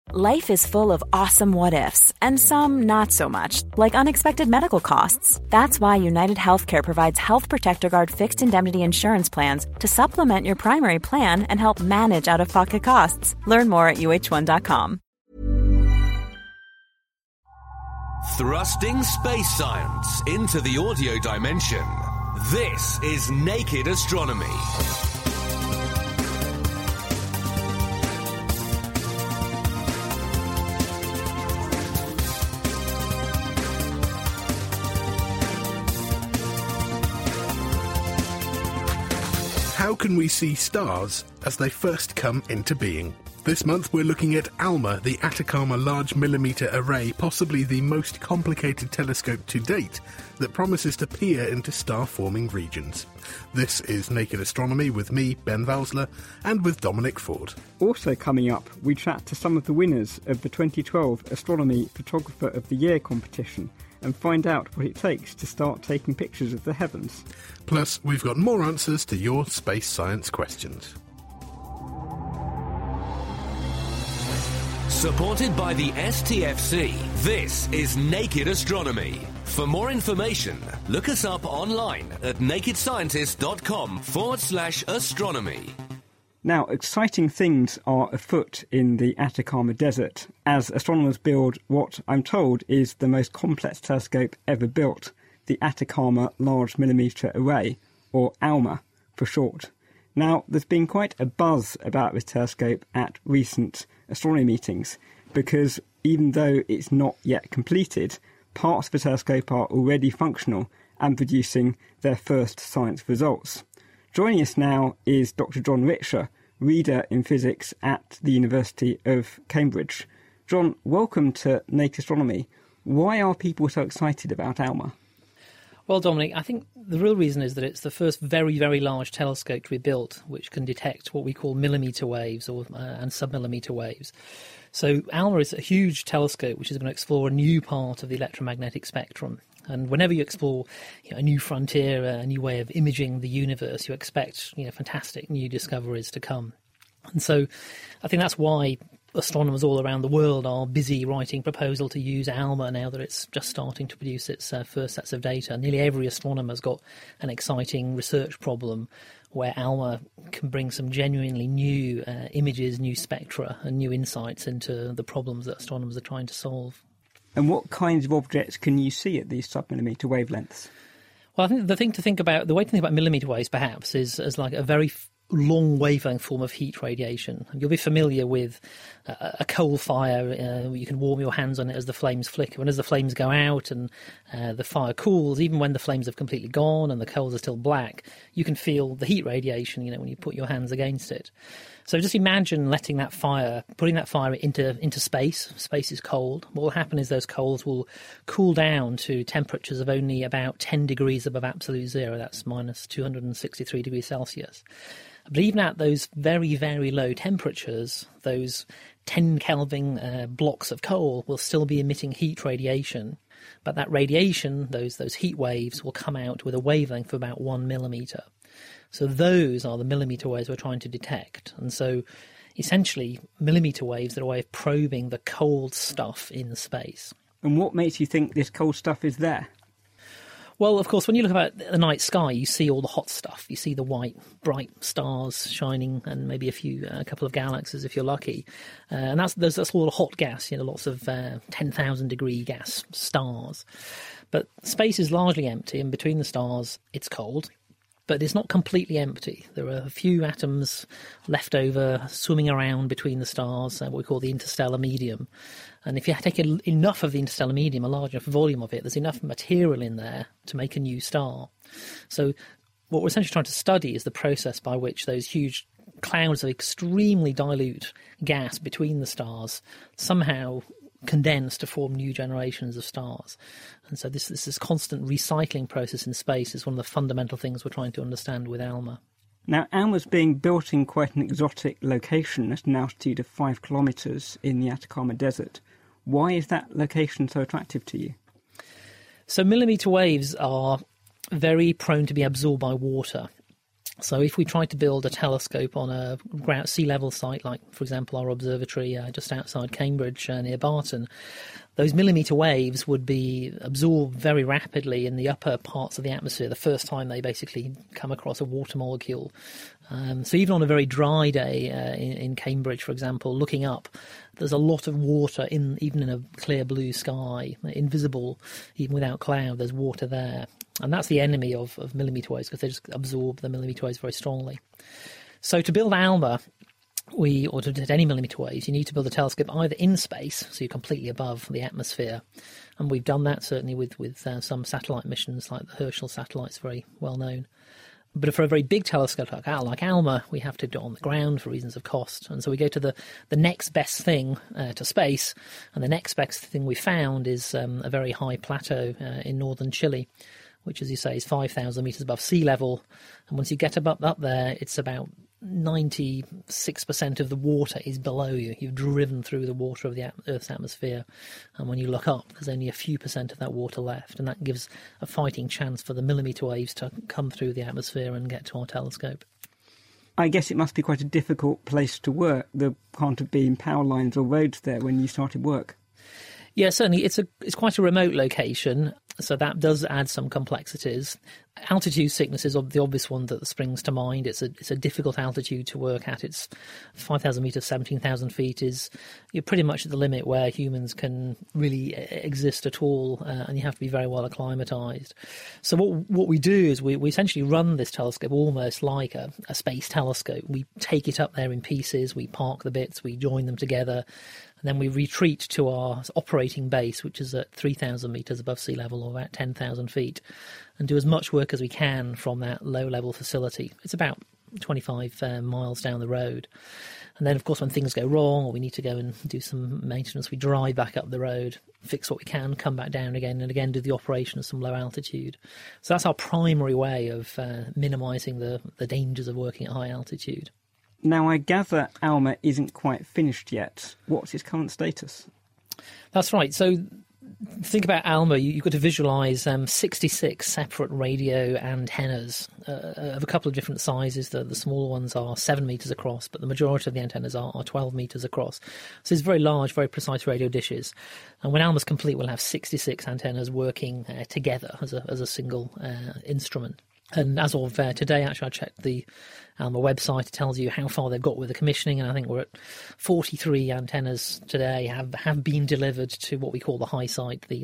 Life is full of awesome what-ifs, and some not so much, like unexpected medical costs. That's why United Healthcare provides Health Protector Guard fixed indemnity insurance plans to supplement your primary plan and help manage out-of-pocket costs. Learn more at uh1.com. Thrusting space science into the audio dimension. This is Naked Astronomy. How can we see stars as they first come into being? This month we're looking at ALMA, the Atacama Large Millimeter Array, possibly the most complicated telescope to date that promises to peer into star-forming regions. This is Naked Astronomy with me, Ben Valsler, and with Dominic Ford. Also coming up, we chat to some of the winners of the 2012 Astronomy Photographer of the Year competition and find out what it takes to start taking pictures of the heavens. Plus, we've got more answers to your space science questions. Supported by the STFC, this is Naked Astronomy. For more information, look us up online at nakedscientist.com/astronomy. Now, exciting things are afoot in the Atacama Desert as astronomers build what I'm told is the most complex telescope ever built, the Atacama Large Millimeter Array, or ALMA for short. Now, there's been quite a buzz about this telescope at recent astronomy meetings because even though it's not yet completed, parts of the telescope are already functional and producing their first science results. Joining us now is Dr. John Richer, reader in physics at the University of Cambridge. John, welcome to Naked Astronomy. Why are people so excited about ALMA? Well, Dominic, I think the real reason is that it's the first very, very large telescope to be built which can detect what we call millimetre waves and submillimetre waves. So ALMA is a huge telescope which is going to explore a new part of the electromagnetic spectrum. And whenever you explore a new frontier, a new way of imaging the universe, you expect fantastic new discoveries to come. And so I think that's why astronomers all around the world are busy writing proposal to use ALMA now that it's just starting to produce its first sets of data. Nearly every astronomer's got an exciting research problem where ALMA can bring some genuinely new images, new spectra and new insights into the problems that astronomers are trying to solve. And what kinds of objects can you see at these submillimetre wavelengths? Well, I think the way to think about millimetre waves perhaps is as like a very long wavelength form of heat radiation. You'll be familiar with a coal fire. You can warm your hands on it as the flames flicker. And as the flames go out and the fire cools, even when the flames have completely gone and the coals are still black, you can feel the heat radiation, when you put your hands against it. So just imagine putting that fire into space. Space is cold. What will happen is those coals will cool down to temperatures of only about 10 degrees above absolute zero. That's minus 263 degrees Celsius. But even at those very, very low temperatures, those 10 Kelvin blocks of coal will still be emitting heat radiation. But that radiation, those heat waves, will come out with a wavelength of about 1 millimetre. So those are the millimetre waves we're trying to detect. And so essentially millimetre waves are a way of probing the cold stuff in space. And what makes you think this cold stuff is there? Well, of course, when you look at the night sky, you see all the hot stuff. You see the white, bright stars shining and maybe a couple of galaxies if you're lucky. And that's all the hot gas, lots of 10,000 degree gas stars. But space is largely empty, and between the stars, it's cold. But it's not completely empty. There are a few atoms left over swimming around between the stars, what we call the interstellar medium. And if you take enough of the interstellar medium, a large enough volume of it, there's enough material in there to make a new star. So what we're essentially trying to study is the process by which those huge clouds of extremely dilute gas between the stars somehow condense to form new generations of stars. And so this constant recycling process in space is one of the fundamental things we're trying to understand with ALMA. Now, ALMA's being built in quite an exotic location at an altitude of 5 kilometres in the Atacama Desert. Why is that location so attractive to you? So millimetre waves are very prone to be absorbed by water. So if we tried to build a telescope on a sea level site, like, for example, our observatory just outside Cambridge near Barton, those millimetre waves would be absorbed very rapidly in the upper parts of the atmosphere the first time they basically come across a water molecule. So even on a very dry day in Cambridge, for example, looking up, there's a lot of water, even in a clear blue sky, invisible, even without cloud, there's water there. And that's the enemy of millimetre waves, because they just absorb the millimetre waves very strongly. So to build ALMA, or to detect any millimetre waves, you need to build a telescope either in space, so you're completely above the atmosphere. And we've done that certainly with some satellite missions, like the Herschel satellites, very well known. But for a very big telescope like ALMA, we have to do it on the ground for reasons of cost. And so we go to the next best thing to space. And the next best thing we found is a very high plateau in northern Chile, which, as you say, is 5,000 metres above sea level. And once you get up there, it's about 96% of the water is below you. You've driven through the water of the Earth's atmosphere. And when you look up, there's only a few percent of that water left. And that gives a fighting chance for the millimetre waves to come through the atmosphere and get to our telescope. I guess it must be quite a difficult place to work. There can't have been power lines or roads there when you started work. Yeah, certainly. It's quite a remote location, so that does add some complexities. Altitude sickness is the obvious one that springs to mind. It's a difficult altitude to work at. It's 5,000 metres, 17,000 feet you're pretty much at the limit where humans can really exist at all, and you have to be very well acclimatised. So what we do is we essentially run this telescope almost like a space telescope. We take it up there in pieces, we park the bits, we join them together, and then we retreat to our operating base, which is at 3,000 metres above sea level, or about 10,000 feet, and do as much work as we can from that low-level facility. It's about 25 miles down the road. And then, of course, when things go wrong or we need to go and do some maintenance, we drive back up the road, fix what we can, come back down again, and again do the operation at some low altitude. So that's our primary way of minimising the dangers of working at high altitude. Now, I gather ALMA isn't quite finished yet. What's its current status? That's right. So think about ALMA, you've got to visualise 66 separate radio antennas of a couple of different sizes. The smaller ones are 7 metres across, but the majority of the antennas are 12 metres across. So it's very large, very precise radio dishes. And when ALMA's complete, we'll have 66 antennas working together as a single instrument. And as of today, actually, I checked the ALMA website. It tells you how far they've got with the commissioning, and I think we're at 43 antennas today have been delivered to what we call the high site, the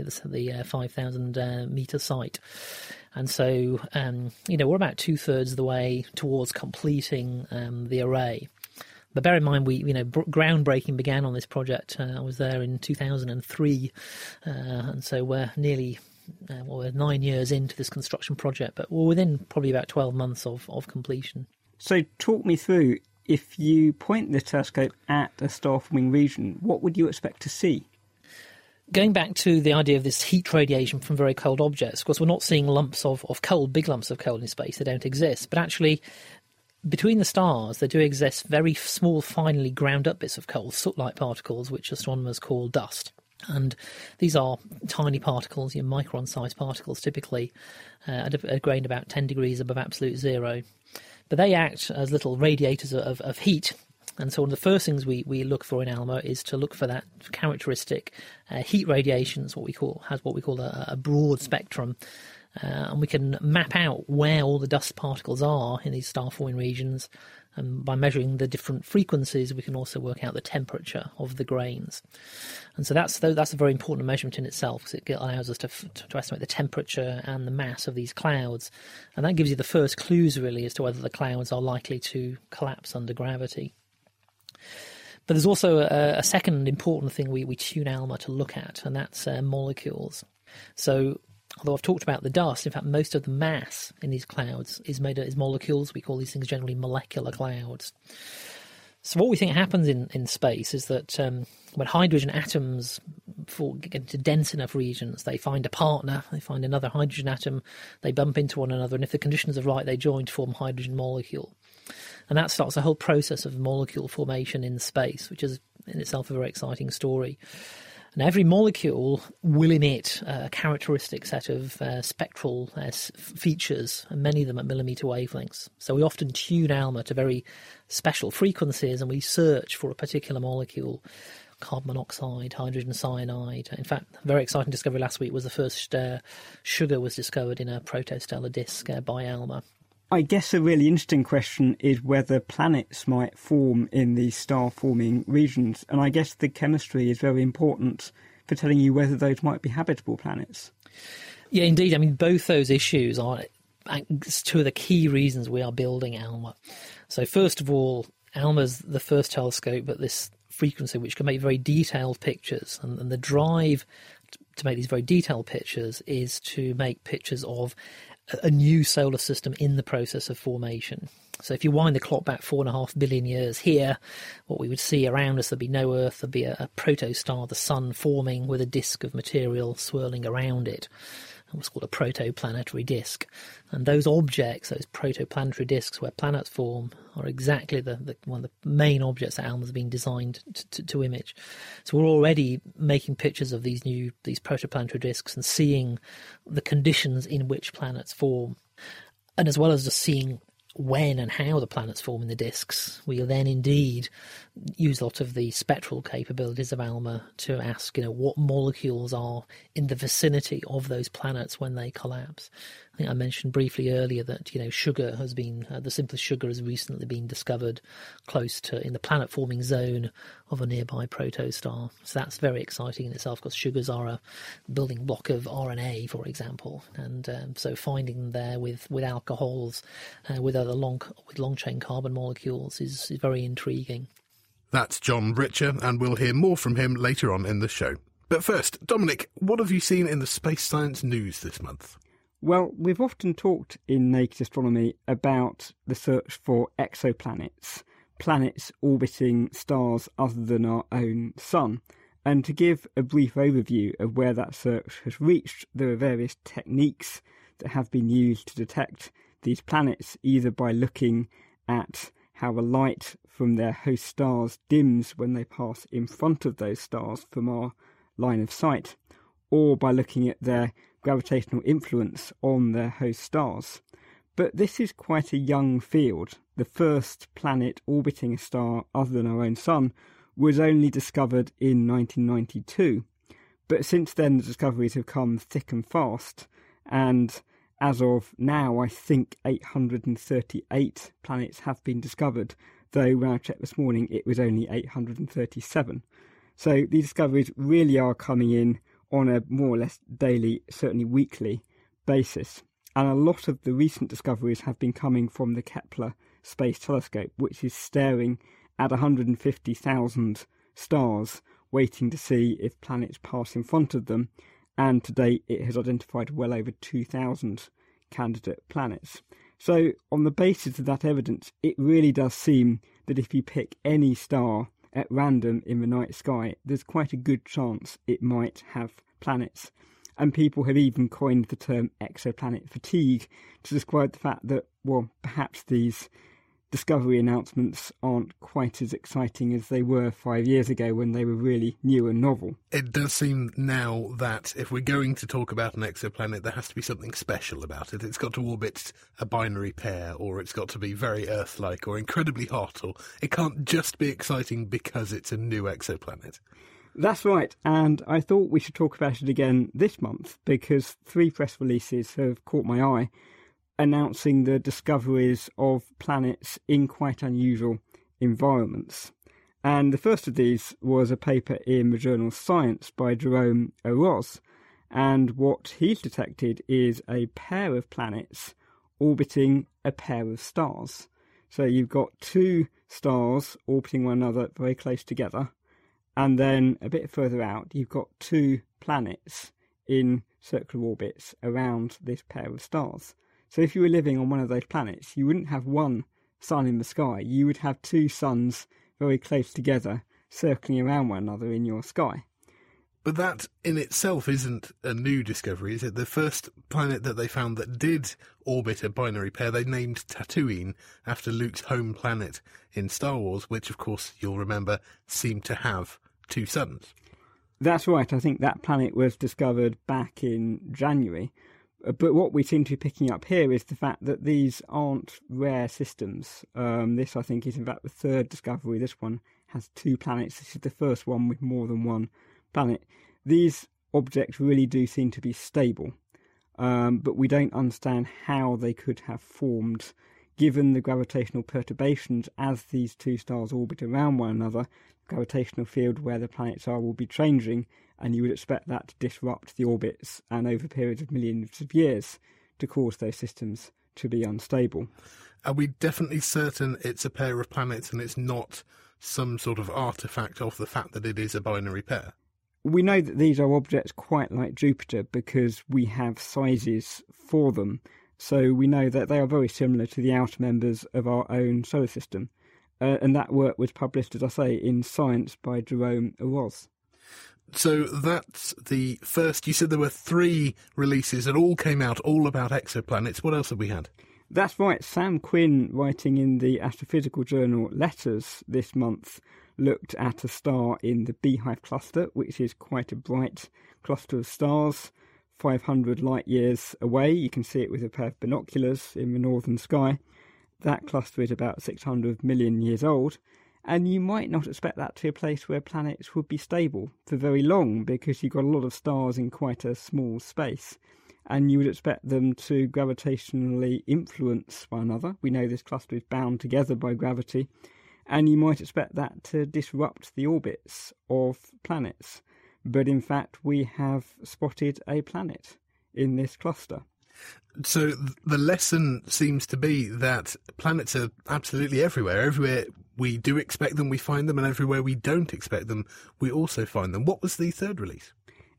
5,000 metre site. And so, we're about 2/3 of the way towards completing the array. But bear in mind, groundbreaking began on this project. I was there in 2003, and so we're nearly... we're 9 years into this construction project, but we're within probably about 12 months of completion. So talk me through, if you point the telescope at a star-forming region, what would you expect to see? Going back to the idea of this heat radiation from very cold objects, of course, we're not seeing lumps of coal, big lumps of coal in space. They don't exist. But actually, between the stars, there do exist very small, finely ground up bits of coal, soot-like particles, which astronomers call dust. And these are tiny particles, micron-sized particles, typically at a grain about 10 degrees above absolute zero. But they act as little radiators of heat. And so one of the first things we look for in ALMA is to look for that characteristic heat radiation, what we call a broad spectrum. And we can map out where all the dust particles are in these star-forming regions. And by measuring the different frequencies, we can also work out the temperature of the grains. And so that's a very important measurement in itself, because it allows us to estimate the temperature and the mass of these clouds. And that gives you the first clues, really, as to whether the clouds are likely to collapse under gravity. But there's also a second important thing we tune ALMA to look at, and that's molecules. So although I've talked about the dust, in fact, most of the mass in these clouds is molecules. We call these things generally molecular clouds. So what we think happens in space is that when hydrogen atoms get into dense enough regions, they find a partner, they find another hydrogen atom, they bump into one another, and if the conditions are right, they join to form a hydrogen molecule. And that starts a whole process of molecule formation in space, which is in itself a very exciting story. And every molecule will emit a characteristic set of spectral features, and many of them at millimetre wavelengths. So we often tune ALMA to very special frequencies, and we search for a particular molecule. Carbon monoxide, hydrogen cyanide. In fact, a very exciting discovery last week was the first sugar was discovered in a protostellar disk by ALMA. I guess a really interesting question is whether planets might form in these star-forming regions, and I guess the chemistry is very important for telling you whether those might be habitable planets. Yeah, indeed. I mean, both those issues are two of the key reasons we are building ALMA. So first of all, ALMA's the first telescope at this frequency which can make very detailed pictures, and the drive to make these very detailed pictures is to make pictures of a new solar system in the process of formation. So if you wind the clock back 4.5 billion years here, what we would see around us, there'd be no Earth, there'd be a protostar, the sun, forming with a disk of material swirling around it. What's called a protoplanetary disk. And those objects, those protoplanetary disks where planets form, are exactly one of the main objects that ALMA's been designed to image. So we're already making pictures of these protoplanetary disks and seeing the conditions in which planets form. And as well as just seeing when and how the planets form in the disks, we'll then indeed use a lot of the spectral capabilities of ALMA to ask, what molecules are in the vicinity of those planets when they collapse. I think I mentioned briefly earlier that, sugar has been, the simplest sugar has recently been discovered in the planet-forming zone of a nearby protostar. So that's very exciting in itself, because sugars are a building block of RNA, for example. And so finding them there with alcohols, with other long-chain carbon molecules is very intriguing. That's John Richer, and we'll hear more from him later on in the show. But first, Dominic, what have you seen in the space science news this month? Well, we've often talked in Naked Astronomy about the search for exoplanets, planets orbiting stars other than our own sun. And to give a brief overview of where that search has reached, there are various techniques that have been used to detect these planets, either by looking at how a light from their host stars dims when they pass in front of those stars from our line of sight, or by looking at their gravitational influence on their host stars. But this is quite a young field. The first planet orbiting a star other than our own sun was only discovered in 1992. But since then, the discoveries have come thick and fast, and as of now, I think 838 planets have been discovered, though when I checked this morning, it was only 837. So these discoveries really are coming in on a more or less daily, certainly weekly basis. And a lot of the recent discoveries have been coming from the Kepler Space Telescope, which is staring at 150,000 stars, waiting to see if planets pass in front of them. And to date, it has identified well over 2,000 candidate planets. So on the basis of that evidence, it really does seem that if you pick any star at random in the night sky, there's quite a good chance it might have planets. And people have even coined the term exoplanet fatigue to describe the fact that, perhaps these discovery announcements aren't quite as exciting as they were 5 years ago when they were really new and novel. It does seem now that if we're going to talk about an exoplanet, there has to be something special about it. It's got to orbit a binary pair, or it's got to be very Earth-like or incredibly hot, or it can't just be exciting because it's a new exoplanet. That's right, and I thought we should talk about it again this month because 3 press releases have caught my eye, announcing the discoveries of planets in quite unusual environments. And the first of these was a paper in the journal Science by Jerome Orosz, and what he's detected is a pair of planets orbiting a pair of stars. So you've got 2 stars orbiting one another very close together, and then a bit further out you've got 2 planets in circular orbits around this pair of stars. So if you were living on one of those planets, you wouldn't have one sun in the sky. You would have 2 suns very close together, circling around one another in your sky. But that in itself isn't a new discovery, is it? The first planet that they found that did orbit a binary pair, they named Tatooine after Luke's home planet in Star Wars, which, of course, you'll remember, seemed to have 2 suns. That's right. I think that planet was discovered back in January. But what we seem to be picking up here is the fact that these aren't rare systems. This, I think, is in fact the third discovery. This one has 2 planets. This is the first one with more than 1 planet. These objects really do seem to be stable, but we don't understand how they could have formed given the gravitational perturbations as these 2 stars orbit around one another. The gravitational field where the planets are will be changing, and you would expect that to disrupt the orbits and over periods of millions of years to cause those systems to be unstable. Are we definitely certain it's a pair of planets and it's not some sort of artefact of the fact that it is a binary pair? We know that these are objects quite like Jupiter because we have sizes for them. So we know that they are very similar to the outer members of our own solar system. And that work was published, as I say, in Science by Jerome Orosz. So that's the first. You said there were 3 releases that all came out, all about exoplanets. What else have we had? That's right. Sam Quinn, writing in the astrophysical journal Letters this month, looked at a star in the Beehive cluster, which is quite a bright cluster of stars, 500 light years away. You can see it with a pair of binoculars in the northern sky. That cluster is about 600 million years old, and you might not expect that to be a place where planets would be stable for very long because you've got a lot of stars in quite a small space, and you would expect them to gravitationally influence one another. We know this cluster is bound together by gravity, and you might expect that to disrupt the orbits of planets. But in fact, we have spotted a planet in this cluster. So the lesson seems to be that planets are absolutely everywhere. Everywhere we do expect them, we find them, and everywhere we don't expect them, we also find them. What was the third release?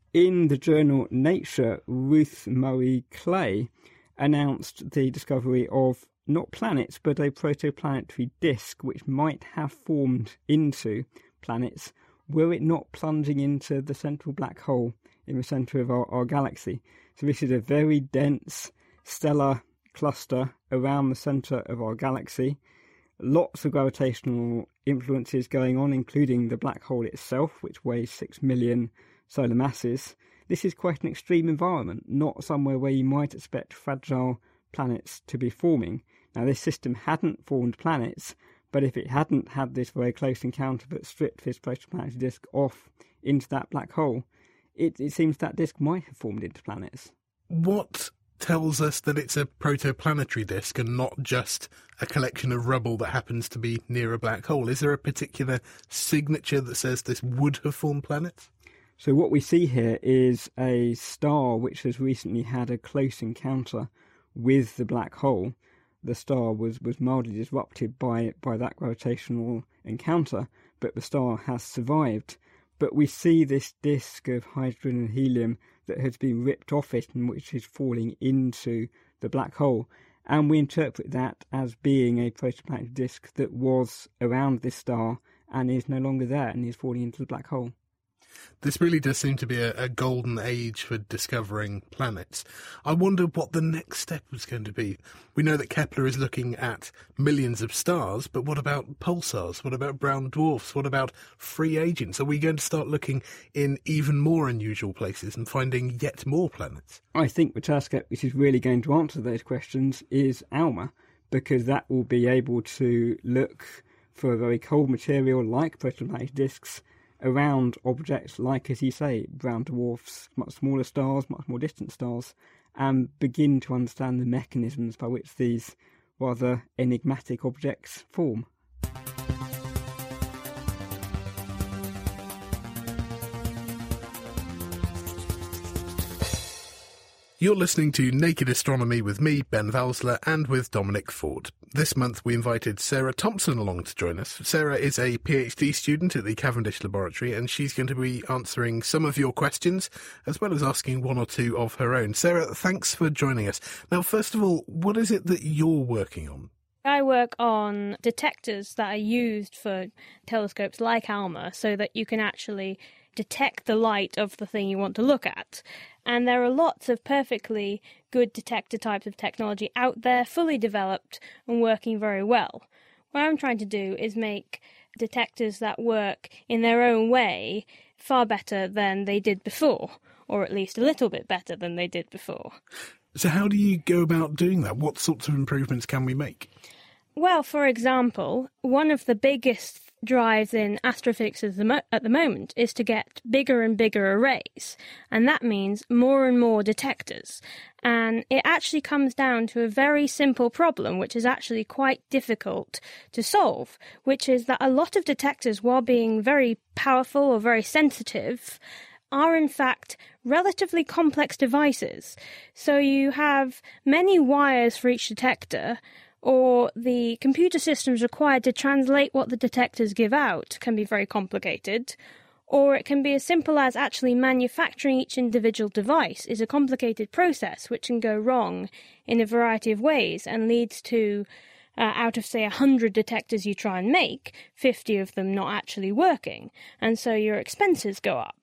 In the journal Nature, Ruth Murray Clay announced the discovery of not planets, but a protoplanetary disk which might have formed into planets were it not plunging into the central black hole in the centre of our galaxy. So this is a very dense stellar cluster around the centre of our galaxy. Lots of gravitational influences going on, including the black hole itself, which weighs 6 million solar masses. This is quite an extreme environment, not somewhere where you might expect fragile planets to be forming. Now, this system hadn't formed planets, but if it hadn't had this very close encounter that stripped this protoplanetary disk off into that black hole, it seems that disk might have formed into planets. What tells us that it's a protoplanetary disk and not just a collection of rubble that happens to be near a black hole? Is there a particular signature that says this would have formed planets? So what we see here is a star which has recently had a close encounter with the black hole. The star was mildly disrupted by that gravitational encounter, but the star has survived. But we see this disk of hydrogen and helium that has been ripped off it and which is falling into the black hole. And we interpret that as being a protoplanetary disk that was around this star and is no longer there and is falling into the black hole. This really does seem to be a golden age for discovering planets. I wonder what the next step was going to be. We know that Kepler is looking at millions of stars, but what about pulsars? What about brown dwarfs? What about free agents? Are we going to start looking in even more unusual places and finding yet more planets? I think the telescope which is really going to answer those questions is ALMA, because that will be able to look for a very cold material like protoplanetary disks around objects like, as you say, brown dwarfs, much smaller stars, much more distant stars, and begin to understand the mechanisms by which these rather enigmatic objects form. You're listening to Naked Astronomy with me, Ben Valsler, and with Dominic Ford. This month we invited Sarah Thompson along to join us. Sarah is a PhD student at the Cavendish Laboratory, and she's going to be answering some of your questions, as well as asking one or two of her own. Sarah, thanks for joining us. Now, first of all, what is it that you're working on? I work on detectors that are used for telescopes like ALMA so that you can actually detect the light of the thing you want to look at. And there are lots of perfectly good detector types of technology out there, fully developed and working very well. What I'm trying to do is make detectors that work in their own way far better than they did before, or at least a little bit better than they did before. So how do you go about doing that? What sorts of improvements can we make? Well, for example, one of the biggest drives in astrophysics at the moment is to get bigger and bigger arrays, and that means more and more detectors. And it actually comes down to a very simple problem, which is actually quite difficult to solve, which is that a lot of detectors, while being very powerful or very sensitive, are in fact relatively complex devices. So you have many wires for each detector, or the computer systems required to translate what the detectors give out can be very complicated, or it can be as simple as actually manufacturing each individual device is a complicated process which can go wrong in a variety of ways and leads to, out of say 100 detectors you try and make, 50 of them not actually working, and so your expenses go up.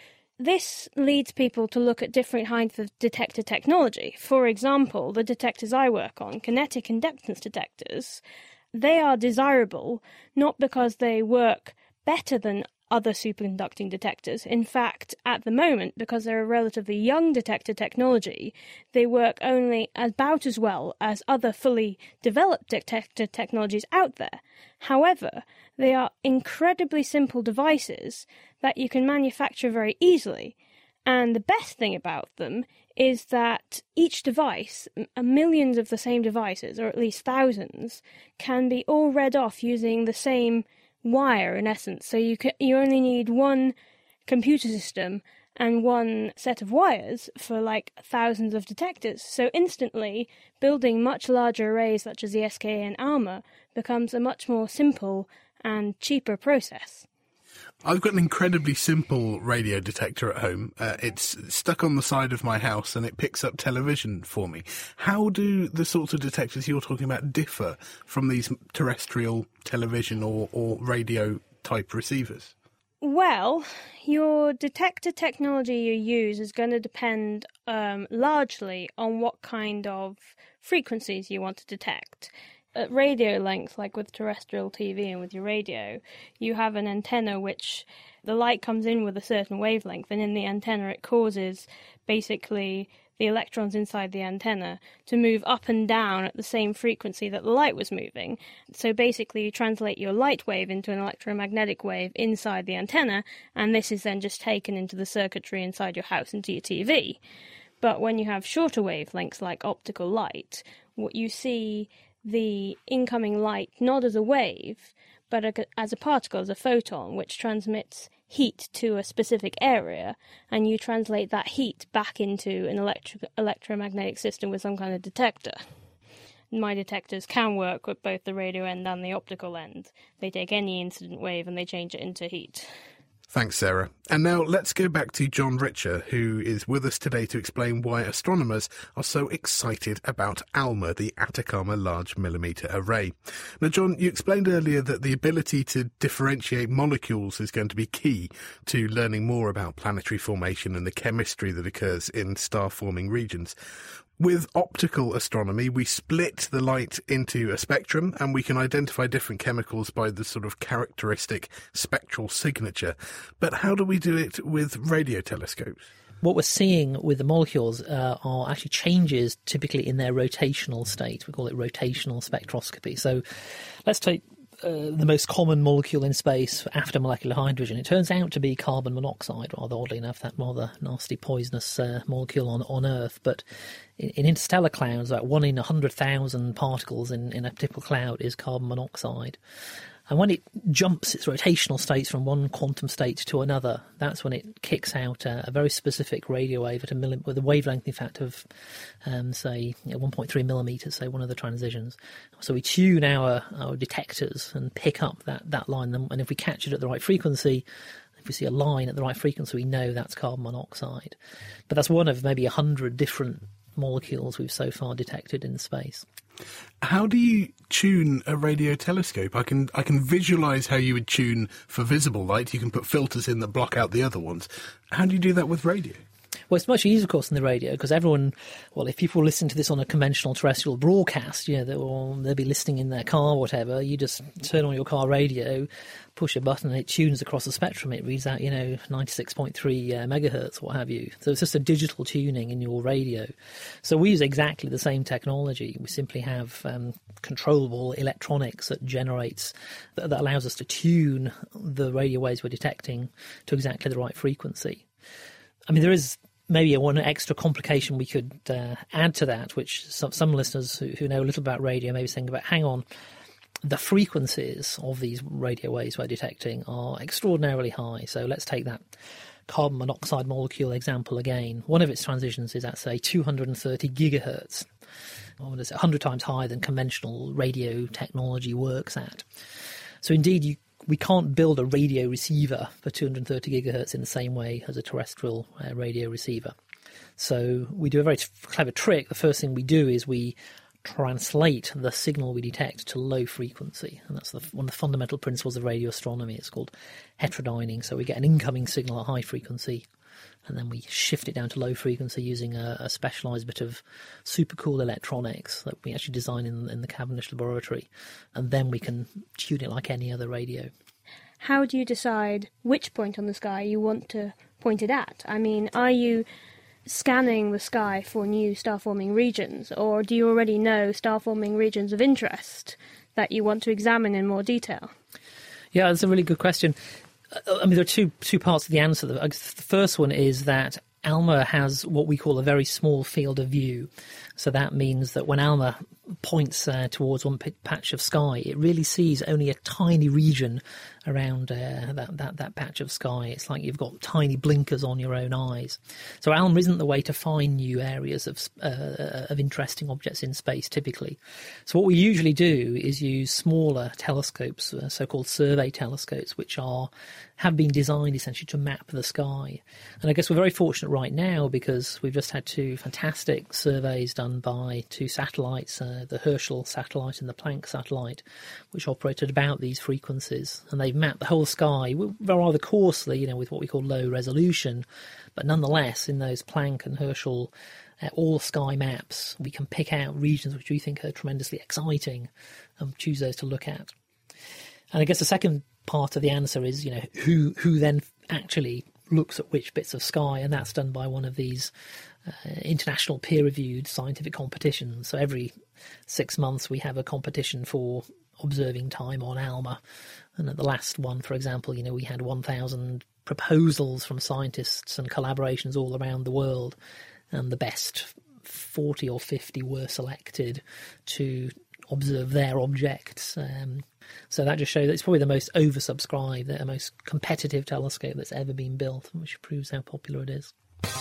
This leads people to look at different kinds of detector technology. For example, the detectors I work on, kinetic inductance detectors, they are desirable not because they work better than other superconducting detectors. In fact, at the moment, because they're a relatively young detector technology, they work only about as well as other fully developed detector technologies out there. However, they are incredibly simple devices that you can manufacture very easily. And the best thing about them is that each device, millions of the same devices, or at least thousands, can be all read off using the same wire in essence. So you only need one computer system and one set of wires for like thousands of detectors. So instantly, building much larger arrays such as the SKA and ALMA becomes a much more simple and cheaper process. I've got an incredibly simple radio detector at home. It's stuck on the side of my house and it picks up television for me. How do the sorts of detectors you're talking about differ from these terrestrial television or radio type receivers? Well, your detector technology you use is going to depend largely on what kind of frequencies you want to detect. At radio length, like with terrestrial TV and with your radio, you have an antenna which the light comes in with a certain wavelength, and in the antenna it causes basically the electrons inside the antenna to move up and down at the same frequency that the light was moving. So basically you translate your light wave into an electromagnetic wave inside the antenna, and this is then just taken into the circuitry inside your house, into your TV. But when you have shorter wavelengths like optical light, what you see the incoming light not as a wave, but as a particle, as a photon, which transmits heat to a specific area, and you translate that heat back into an electromagnetic system with some kind of detector. My detectors can work with both the radio end and the optical end. They take any incident wave and they change it into heat. Thanks, Sarah. And now let's go back to John Richer, who is with us today to explain why astronomers are so excited about ALMA, the Atacama Large Millimetre Array. Now, John, you explained earlier that the ability to differentiate molecules is going to be key to learning more about planetary formation and the chemistry that occurs in star-forming regions. With optical astronomy, we split the light into a spectrum and we can identify different chemicals by the sort of characteristic spectral signature. But how do we do it with radio telescopes? What we're seeing with the molecules are actually changes typically in their rotational state. We call it rotational spectroscopy. So let's take the most common molecule in space after molecular hydrogen. It turns out to be carbon monoxide, rather oddly enough, that rather nasty poisonous molecule on Earth. But in interstellar clouds, about 1 in 100,000 particles in a typical cloud is carbon monoxide. And when it jumps its rotational states from one quantum state to another, that's when it kicks out a very specific radio wave with a wavelength, in fact, of, say, 1.3 millimetres, say, one of the transitions. So we tune our detectors and pick up that line. And if we catch it at the right frequency, if we see a line at the right frequency, we know that's carbon monoxide. But that's one of maybe 100 different molecules we've so far detected in space. How do you tune a radio telescope? I can visualise how you would tune for visible light. You can put filters in that block out the other ones. How do you do that with radio? Well, it's much easier, of course, than the radio, because everyone, well, if people listen to this on a conventional terrestrial broadcast, they'll be listening in their car or whatever. You just turn on your car radio, push a button, and it tunes across the spectrum. It reads out, 96.3 megahertz, what have you. So it's just a digital tuning in your radio. So we use exactly the same technology. We simply have controllable electronics that allows us to tune the radio waves we're detecting to exactly the right frequency. I mean, there is maybe one extra complication we could add to that, which some listeners who know a little about radio may be thinking about, hang on, the frequencies of these radio waves we're detecting are extraordinarily high. So let's take that carbon monoxide molecule example again. One of its transitions is at, say, 230 gigahertz. 100 times higher than conventional radio technology works at. So indeed, we can't build a radio receiver for 230 gigahertz in the same way as a terrestrial radio receiver. So we do a very clever trick. The first thing we do is we translate the signal we detect to low frequency, and that's one of the fundamental principles of radio astronomy. It's called heterodyning. So we get an incoming signal at high frequency, and then we shift it down to low frequency using a specialised bit of super cool electronics that we actually design in the Cavendish laboratory, and then we can tune it like any other radio. How do you decide which point on the sky you want to point it at? I mean, are you scanning the sky for new star-forming regions, or do you already know star-forming regions of interest that you want to examine in more detail? Yeah, that's a really good question. I mean, there are two parts of the answer. The first one is that ALMA has what we call a very small field of view. So that means that when ALMA points towards one patch of sky, it really sees only a tiny region around that patch of sky. It's like you've got tiny blinkers on your own eyes. So ALMA isn't the way to find new areas of interesting objects in space, typically. So what we usually do is use smaller telescopes, so-called survey telescopes, which have been designed essentially to map the sky. And I guess we're very fortunate right now because we've just had two fantastic surveys done by two satellites, the Herschel satellite and the Planck satellite, which operated about these frequencies. And they've mapped the whole sky rather coarsely, with what we call low resolution. But nonetheless, in those Planck and Herschel all sky maps, we can pick out regions which we think are tremendously exciting and choose those to look at. And I guess the second part of the answer is, who then actually looks at which bits of sky, and that's done by one of these international peer-reviewed scientific competitions. So every 6 months we have a competition for observing time on ALMA, and at the last one, for example, we had 1,000 proposals from scientists and collaborations all around the world, and the best 40 or 50 were selected to observe their objects. So that just shows that it's probably the most oversubscribed, the most competitive telescope that's ever been built, which proves how popular it is.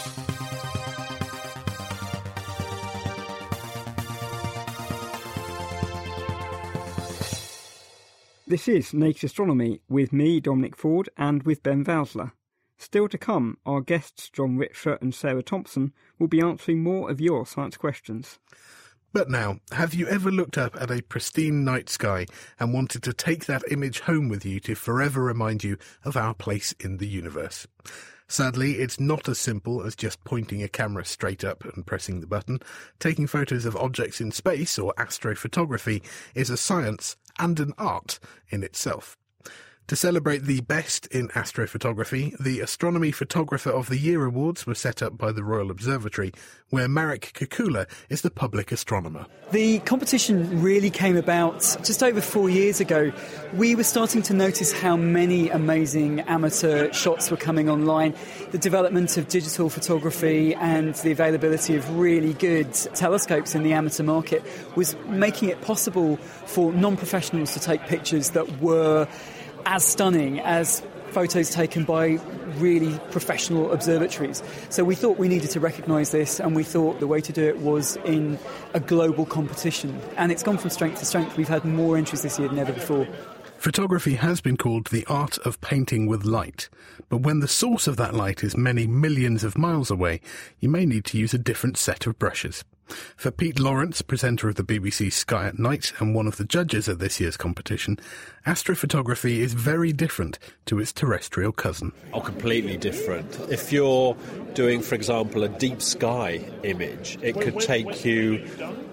This is Naked Astronomy with me, Dominic Ford, and with Ben Valsler. Still to come, our guests John Richter and Sarah Thompson will be answering more of your science questions. But now, have you ever looked up at a pristine night sky and wanted to take that image home with you to forever remind you of our place in the universe? Sadly, it's not as simple as just pointing a camera straight up and pressing the button. Taking photos of objects in space, or astrophotography, is a science and an art in itself. To celebrate the best in astrophotography, the Astronomy Photographer of the Year Awards were set up by the Royal Observatory, where Marek Kukula is the public astronomer. The competition really came about just over 4 years ago. We were starting to notice how many amazing amateur shots were coming online. The development of digital photography and the availability of really good telescopes in the amateur market was making it possible for non-professionals to take pictures that were as stunning as photos taken by really professional observatories. So we thought we needed to recognise this, and we thought the way to do it was in a global competition. And it's gone from strength to strength. We've had more entries this year than ever before. Photography has been called the art of painting with light, but when the source of that light is many millions of miles away, you may need to use a different set of brushes. For Pete Lawrence, presenter of the BBC Sky at Night and one of the judges at this year's competition, astrophotography is very different to its terrestrial cousin. Oh, completely different. If you're doing, for example, a deep sky image, it could take you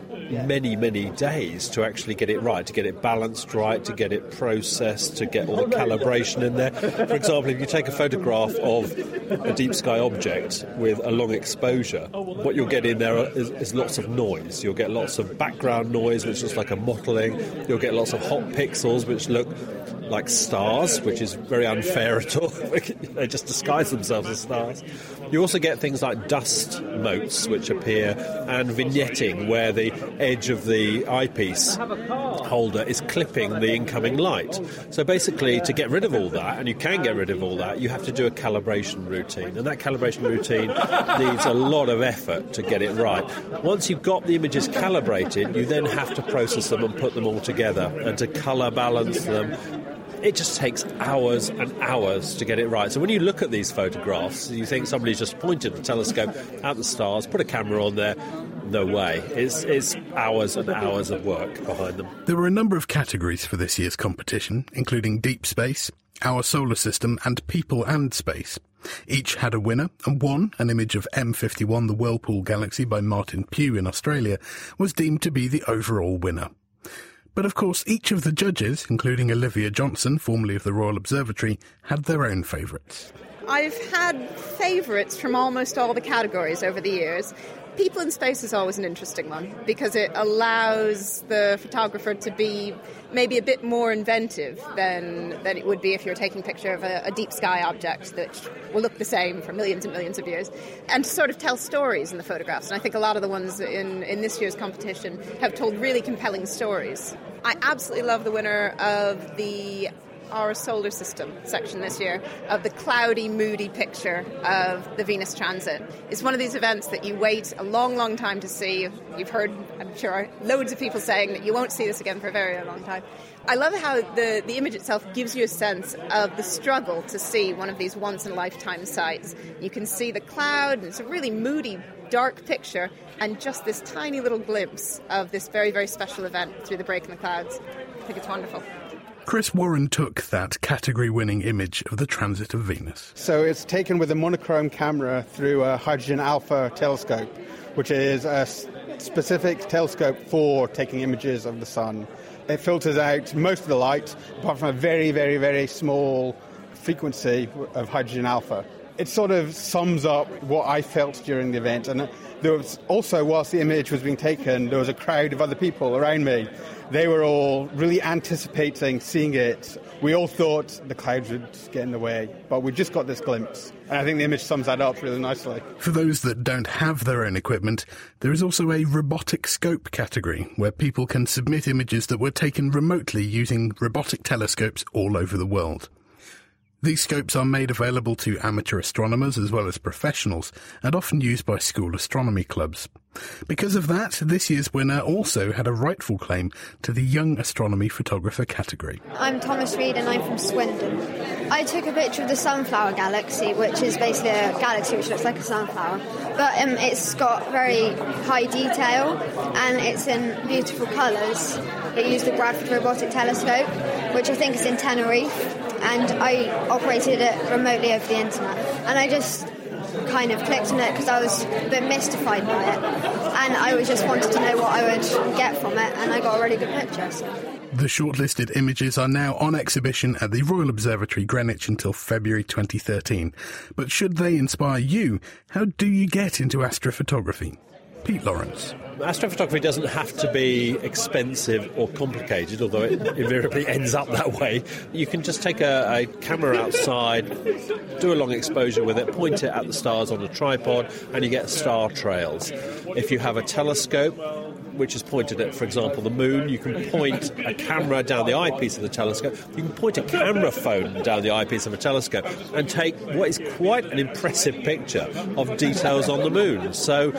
many, many days to actually get it right, to get it balanced right, to get it processed, to get all the calibration in there. For example, if you take a photograph of a deep sky object with a long exposure, what you'll get in there is lots of noise. You'll get lots of background noise, which looks like a mottling. You'll get lots of hot pixels, which look like stars, which is very unfair at all. They just disguise themselves as stars. You also get things like dust motes which appear, and vignetting, where the edge of the eyepiece holder is clipping the incoming light. So basically, to get rid of all that, and you can get rid of all that, you have to do a calibration routine. And that calibration routine needs a lot of effort to get it right. Once you've got the images calibrated, you then have to process them and put them all together, and to colour balance them. It just takes hours and hours to get it right. So when you look at these photographs, you think somebody's just pointed the telescope at the stars, put a camera on there. No way. It's hours and hours of work behind them. There were a number of categories for this year's competition, including deep space, our solar system, and people and space. Each had a winner, and one, an image of M51, the Whirlpool Galaxy by Martin Pugh in Australia, was deemed to be the overall winner. But of course, each of the judges, including Olivia Johnson, formerly of the Royal Observatory, had their own favourites. I've had favourites from almost all the categories over the years. People in space is always an interesting one because it allows the photographer to be maybe a bit more inventive than it would be if you're taking a picture of a deep sky object that will look the same for millions and millions of years, and to sort of tell stories in the photographs. And I think a lot of the ones in this year's competition have told really compelling stories. I absolutely love the winner of the Our Solar System section this year, of the cloudy, moody picture of the Venus transit. It's one of these events that you wait a long, long time to see. You've heard, I'm sure, loads of people saying that you won't see this again for a very long time. I love how the image itself gives you a sense of the struggle to see one of these once-in-a-lifetime sights. You can see the cloud, and it's a really moody, dark picture, and just this tiny little glimpse of this very, very special event through the break in the clouds. I think it's wonderful. Chris Warren took that category-winning image of the transit of Venus. So it's taken with a monochrome camera through a hydrogen alpha telescope, which is a specific telescope for taking images of the sun. It filters out most of the light, apart from a very, very, very small frequency of hydrogen alpha. It sort of sums up what I felt during the event. And there was also, whilst the image was being taken, there was a crowd of other people around me. They were all really anticipating seeing it. We all thought the clouds would get in the way, but we just got this glimpse. And I think the image sums that up really nicely. For those that don't have their own equipment, there is also a robotic scope category, where people can submit images that were taken remotely using robotic telescopes all over the world. These scopes are made available to amateur astronomers as well as professionals, and often used by school astronomy clubs. Because of that, this year's winner also had a rightful claim to the Young Astronomy Photographer category. I'm Thomas Reed and I'm from Swindon. I took a picture of the Sunflower Galaxy, which is basically a galaxy which looks like a sunflower. But it's got very high detail and it's in beautiful colours. It used the Bradford Robotic Telescope, which I think is in Tenerife, and I operated it remotely over the internet. And I just kind of clicked on it because I was a bit mystified by it, and I just wanted to know what I would get from it, and I got a really good picture. So. The shortlisted images are now on exhibition at the Royal Observatory Greenwich until February 2013. But should they inspire you, how do you get into astrophotography? Pete Lawrence. Astrophotography doesn't have to be expensive or complicated, although it invariably ends up that way. You can just take a camera outside, do a long exposure with it, point it at the stars on a tripod, and you get star trails. If you have a telescope which is pointed at, for example, the moon, you can point a camera down the eyepiece of the telescope. You can point a camera phone down the eyepiece of a telescope and take what is quite an impressive picture of details on the moon. So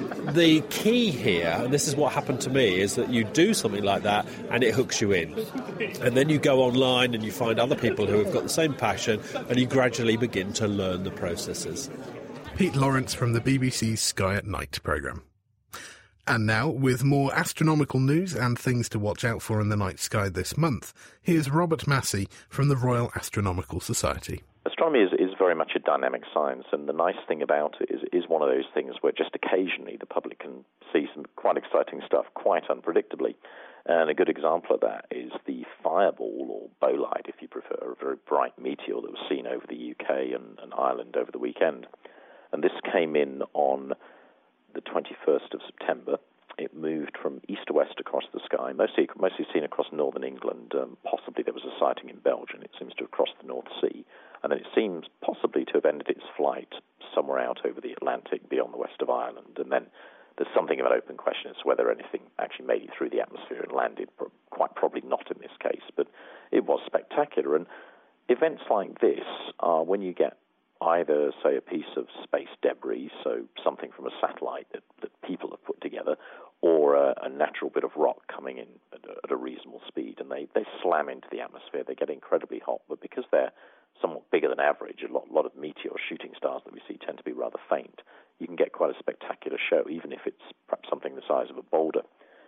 the key here, and this is what happened to me, is that you do something like that and it hooks you in. And then you go online and you find other people who have got the same passion, and you gradually begin to learn the processes. Pete Lawrence from the BBC's Sky at Night programme. And now, with more astronomical news and things to watch out for in the night sky this month, here's Robert Massey from the Royal Astronomical Society. Astronomy is very much a dynamic science, and the nice thing about it is one of those things where just occasionally the public can see some quite exciting stuff quite unpredictably. And a good example of that is the Fireball, or Bolide if you prefer, a very bright meteor that was seen over the UK and Ireland over the weekend. And this came in on the 21st of September. It moved from east to west across the sky, mostly seen across northern England. Possibly there was a sighting in Belgium. It seems to have crossed the North Sea. And then it seems possibly to have ended its flight somewhere out over the Atlantic beyond the west of Ireland. And then there's something of an open question as to whether anything actually made it through the atmosphere and landed. Quite probably not in this case, but it was spectacular. And events like this are when you get either, say, a piece of space debris, so something from a satellite that people have put together, or a natural bit of rock coming in at a reasonable speed, and they slam into the atmosphere. They get incredibly hot, but because they're somewhat bigger than average, a lot of meteor shooting stars that we see tend to be rather faint, you can get quite a spectacular show, even if it's perhaps something the size of a boulder.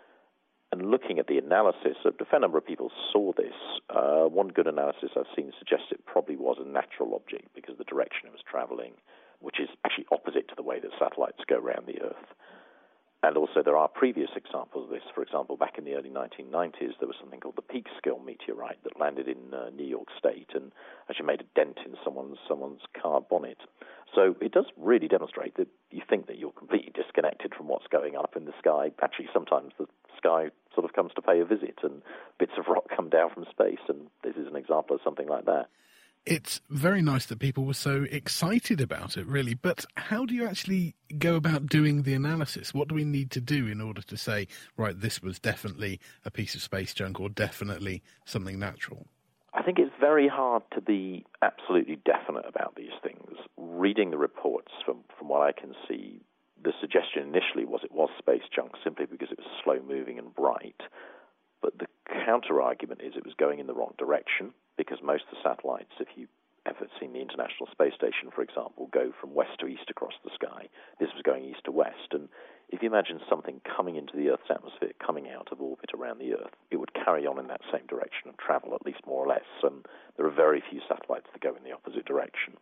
And looking at the analysis, a fair number of people saw this. One good analysis I've seen suggests it probably was a natural object because the direction it was traveling, which is actually opposite to the way that satellites go around the Earth. And also there are previous examples of this. For example, back in the early 1990s, there was something called the Peekskill meteorite that landed in New York State and actually made a dent in someone's car bonnet. So it does really demonstrate that you think that you're completely disconnected from what's going up in the sky. Actually, sometimes the sky sort of comes to pay a visit and bits of rock come down from space, and this is an example of something like that. It's very nice that people were so excited about it, really, but how do you actually go about doing the analysis? What do we need to do in order to say, right, this was definitely a piece of space junk or definitely something natural? I think it's very hard to be absolutely definite about these things. Reading the reports, from what I can see, the suggestion initially was it was space junk simply because it was slow-moving and bright. But the counter-argument is it was going in the wrong direction, because most of the satellites, if you've ever seen the International Space Station, for example, go from west to east across the sky. This was going east to west. And if you imagine something coming into the Earth's atmosphere, coming out of orbit around the Earth, it would carry on in that same direction and travel at least more or less. And there are very few satellites that go in the opposite direction.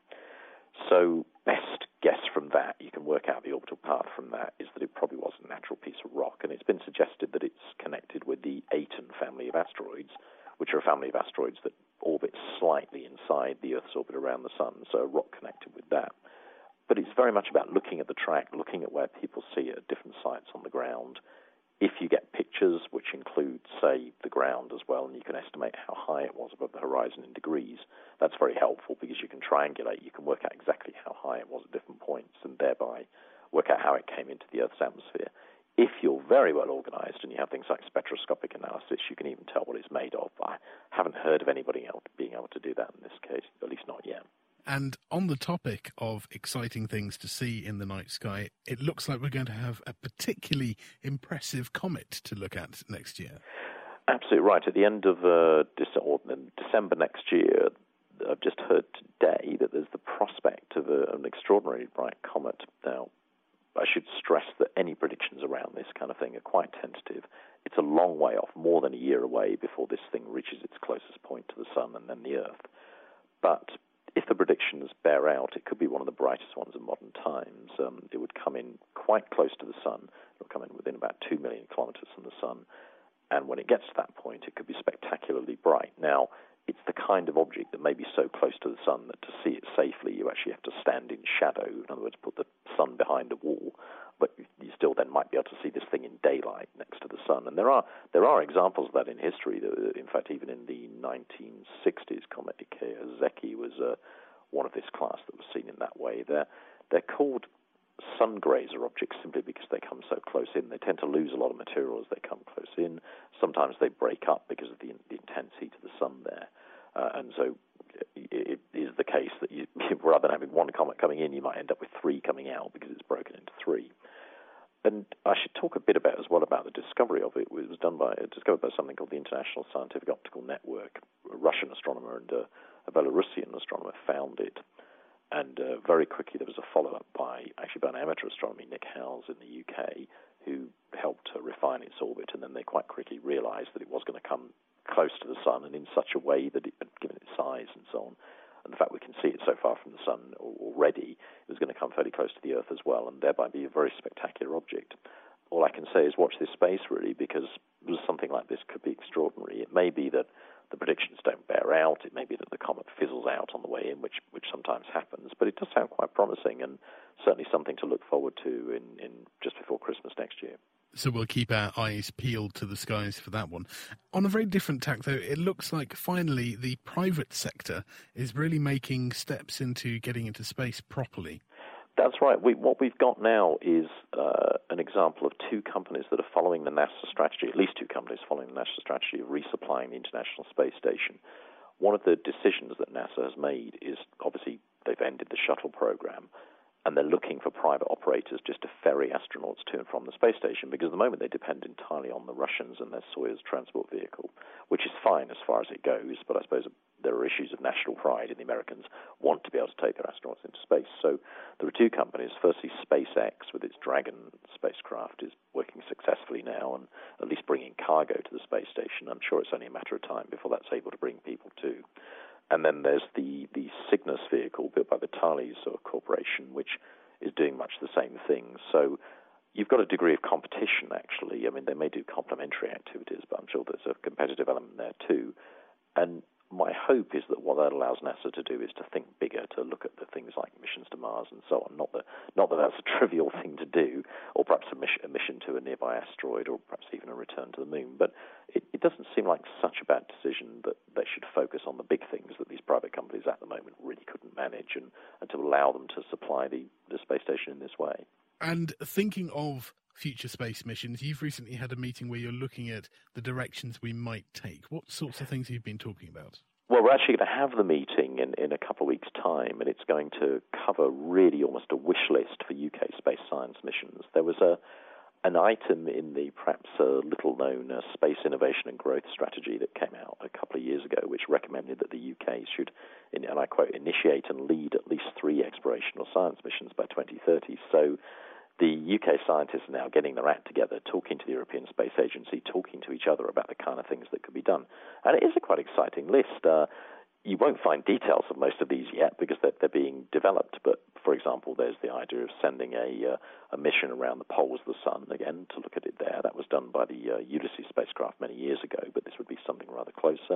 So best guess from that, you can work out the orbital path from that, is that it probably was a natural piece of rock. And it's been suggested that it's connected with the Aten family of asteroids, which are a family of asteroids that orbit slightly inside the Earth's orbit around the Sun, so a rock connected with that. But it's very much about looking at the track, looking at where people see it at different sites on the ground. If you get pictures which include, say, the ground as well, and you can estimate how high it was above the horizon in degrees, that's very helpful because you can triangulate, you can work out exactly how high it was at different points and thereby work out how it came into the Earth's atmosphere. If you're very well organized and you have things like spectroscopic analysis, you can even tell what it's made of. I haven't heard of anybody else being able to do that in this case, at least not yet. And on the topic of exciting things to see in the night sky, it looks like we're going to have a particularly impressive comet to look at next year. Absolutely right. At the end of December next year, I've just heard today that there's the prospect of an extraordinarily bright comet. Now, I should stress that any predictions around this kind of thing are quite tentative. It's a long way off, more than a year away, before this thing reaches its closest point to the Sun and then the Earth. But if the predictions bear out, it could be one of the brightest ones in modern times. It would come in quite close to the Sun. It would come in within about 2 million kilometers from the Sun. And when it gets to that point, it could be spectacularly bright. Now, it's the kind of object that may be so close to the Sun that to see it safely, you actually have to stand in shadow. In other words, put the Sun behind a wall. But you still then might be able to see this thing in daylight next to the Sun. And there are examples of that in history. In fact, even in the 1960s, comet Ikeya-Zeki was one of this class that was seen in that way. They're called sun grazer objects simply because they come so close in. They tend to lose a lot of material as they come close in. Sometimes they break up because of the intense heat of the Sun there. And so it is the case that rather than having one comet coming in, you might end up with three coming out because it's broken into three. And I should talk a bit about the discovery of it. It was discovered by something called the International Scientific Optical Network. A Russian astronomer and a Belarusian astronomer found it. And very quickly there was a follow-up by an amateur astronomer, Nick Howells in the UK, who helped to refine its orbit, and then they quite quickly realized that it was going to come close to the sun and in such a way that it, given its size and so on, and the fact we can see it so far from the sun already, it was going to come fairly close to the Earth as well, and thereby be a very spectacular object. All I can say is watch this space, really, because something like this could be extraordinary. It may be that the predictions don't bear out. It may be that the comet fizzles out on the way in, which sometimes happens. But it does sound quite promising, and certainly something to look forward to in just before Christmas next year. So we'll keep our eyes peeled to the skies for that one. On a very different tack, though, it looks like finally the private sector is really making steps into getting into space properly. That's right. What we've got now is an example of two companies that are following the NASA strategy, at least two companies following the NASA strategy of resupplying the International Space Station. One of the decisions that NASA has made is, obviously, they've ended the shuttle program, and they're looking for private operators just to ferry astronauts to and from the space station, because at the moment they depend entirely on the Russians and their Soyuz transport vehicle, which is fine as far as it goes, but I suppose there are issues of national pride, and the Americans want to be able to take their astronauts into space. So there are two companies. Firstly, SpaceX, with its Dragon spacecraft, is working successfully now and at least bringing cargo to the space station. I'm sure it's only a matter of time before that's able to bring people too. And then there's the Cygnus vehicle built by the Thales Corporation, which is doing much the same thing. So you've got a degree of competition, actually. I mean, they may do complementary activities, but I'm sure there's a competitive element there too. And my hope is that what that allows NASA to do is to think bigger, to look at the things like missions to Mars and so on. Not that that's a trivial thing to do, or perhaps a mission to a nearby asteroid, or perhaps even a return to the moon. But it doesn't seem like such a bad decision that they should focus on the big things that these private companies at the moment really couldn't manage, and to allow them to supply the space station in this way. And thinking of future space missions, you've recently had a meeting where you're looking at the directions we might take. What sorts of things have you been talking about? Well, we're actually going to have the meeting in a couple of weeks' time, and it's going to cover really almost a wish list for UK space science missions. There was an item in the perhaps little-known Space Innovation and Growth Strategy that came out a couple of years ago, which recommended that the UK should, and I quote, initiate and lead at least 3 exploration or science missions by 2030. So the UK scientists are now getting their act together, talking to the European Space Agency, talking to each other about the kind of things that could be done. And it is a quite exciting list. You won't find details of most of these yet because they're being developed. But, for example, there's the idea of sending a mission around the poles of the sun, again, to look at it there. That was done by the Ulysses spacecraft many years ago, but this would be something rather closer.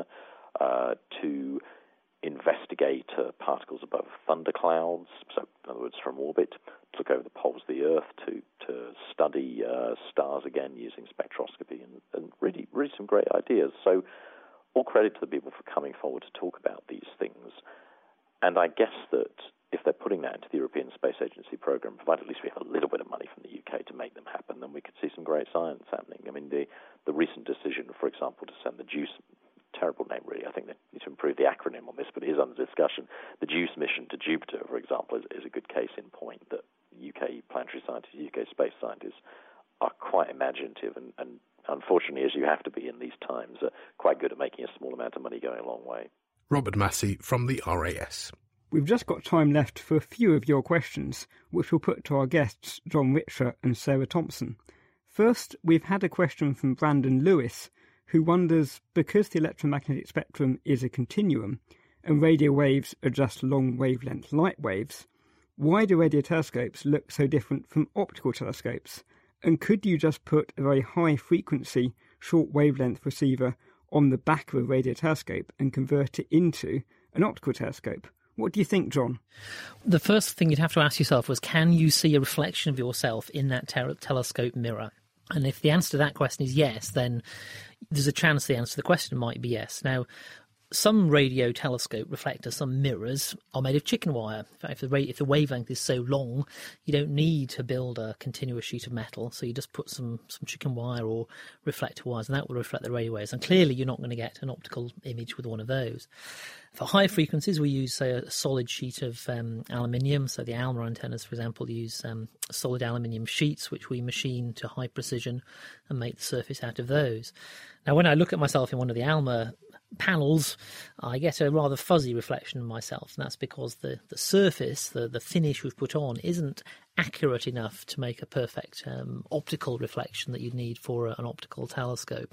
To investigate particles above thunderclouds, so in other words from orbit, to look over the poles of the Earth, to study stars again using spectroscopy, and really some great ideas. So all credit to the people for coming forward to talk about these things. And I guess that if they're putting that into the European Space Agency program, provided at least we have a little bit of money from the UK to make them happen, then we could see some great science happening. I mean, the recent decision, for example, to send the JUICE, terrible name really, I think they need to improve the acronym on this, but it is under discussion. The JUICE mission to Jupiter, for example, is a good case in point that UK planetary scientists, UK space scientists are quite imaginative and unfortunately, as you have to be in these times, are quite good at making a small amount of money going a long way. Robert Massey from the RAS. We've just got time left for a few of your questions, which we'll put to our guests, John Richer and Sarah Thompson. First, we've had a question from Brandon Lewis, who wonders, because the electromagnetic spectrum is a continuum and radio waves are just long wavelength light waves, why do radio telescopes look so different from optical telescopes? And could you just put a very high frequency short wavelength receiver on the back of a radio telescope and convert it into an optical telescope? What do you think, John? The first thing you'd have to ask yourself was, can you see a reflection of yourself in that telescope mirror? And if the answer to that question is yes, then there's a chance the answer to the question might be yes. Now, some radio telescope reflectors, some mirrors, are made of chicken wire. In fact, if the wavelength is so long, you don't need to build a continuous sheet of metal, so you just put some chicken wire or reflector wires, and that will reflect the radio waves. And clearly, you're not going to get an optical image with one of those. For high frequencies, we use, say, a solid sheet of aluminium. So the ALMA antennas, for example, use solid aluminium sheets, which we machine to high precision and make the surface out of those. Now, when I look at myself in one of the ALMA panels, I get a rather fuzzy reflection of myself, and that's because the surface, the finish we've put on, isn't accurate enough to make a perfect optical reflection that you'd need for an optical telescope.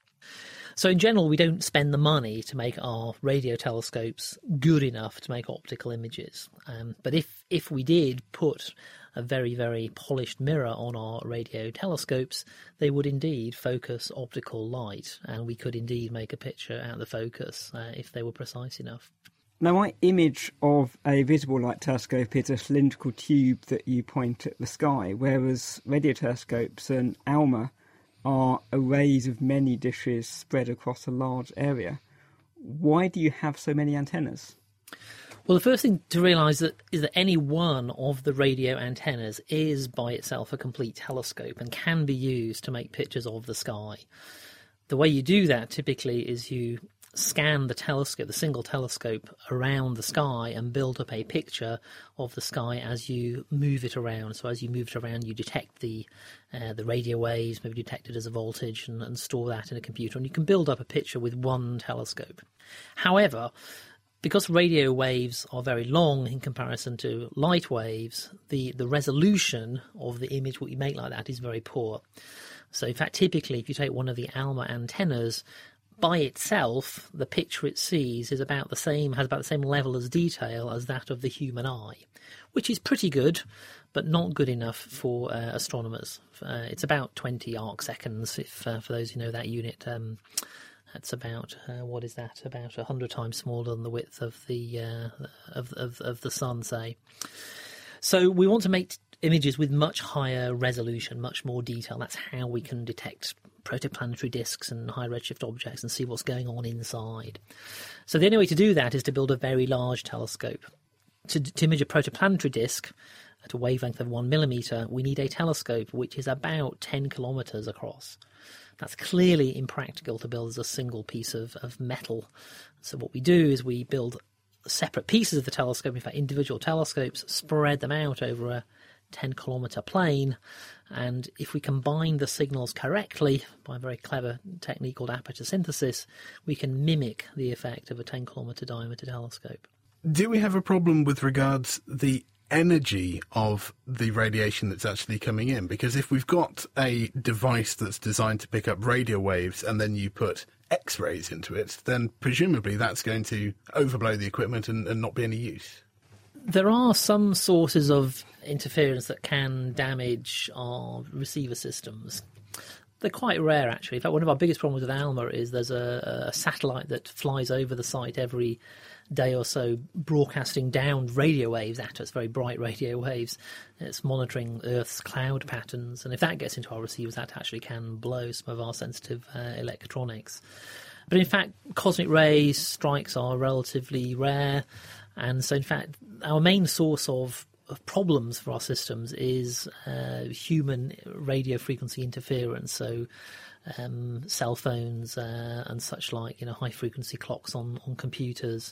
So in general, we don't spend the money to make our radio telescopes good enough to make optical images. But if we did put a very, very polished mirror on our radio telescopes, they would indeed focus optical light, and we could indeed make a picture out of the focus if they were precise enough. Now, my image of a visible light telescope is a cylindrical tube that you point at the sky, whereas radio telescopes and ALMA are arrays of many dishes spread across a large area. Why do you have so many antennas? Well, the first thing to realise is that any one of the radio antennas is by itself a complete telescope and can be used to make pictures of the sky. The way you do that typically is you scan the telescope, the single telescope, around the sky and build up a picture of the sky as you move it around. So as you move it around, you detect the radio waves, maybe detect it as a voltage, and store that in a computer. And you can build up a picture with one telescope. However, because radio waves are very long in comparison to light waves, the resolution of the image what you make like that is very poor. So in fact, typically, if you take one of the ALMA antennas, by itself, the picture it sees is has about the same level as detail as that of the human eye, which is pretty good, but not good enough for astronomers. It's about 20 arc seconds, if for those who know that unit. That's about what is that? About 100 times smaller than the width of the sun, say. So we want to make images with much higher resolution, much more detail. That's how we can detect protoplanetary disks and high redshift objects and see what's going on inside. So the only way to do that is to build a very large telescope. To image a protoplanetary disk at a wavelength of 1 millimetre, we need a telescope which is about 10 kilometres across. That's clearly impractical to build as a single piece of metal. So what we do is we build separate pieces of the telescope, in fact individual telescopes, spread them out over a 10-kilometre plane, and if we combine the signals correctly by a very clever technique called aperture synthesis, we can mimic the effect of a 10-kilometre diameter telescope. Do we have a problem with regards the energy of the radiation that's actually coming in? Because if we've got a device that's designed to pick up radio waves and then you put X-rays into it, then presumably that's going to overblow the equipment and not be any use. There are some sources of interference that can damage our receiver systems. They're quite rare, actually. In fact, one of our biggest problems with ALMA is there's a satellite that flies over the site every day or so, broadcasting down radio waves at us, very bright radio waves. It's monitoring Earth's cloud patterns, and if that gets into our receivers, that actually can blow some of our sensitive electronics. But in fact, cosmic ray strikes are relatively rare, and so in fact, our main source of problems for our systems is human radio frequency interference, so cell phones and such like, high frequency clocks on computers,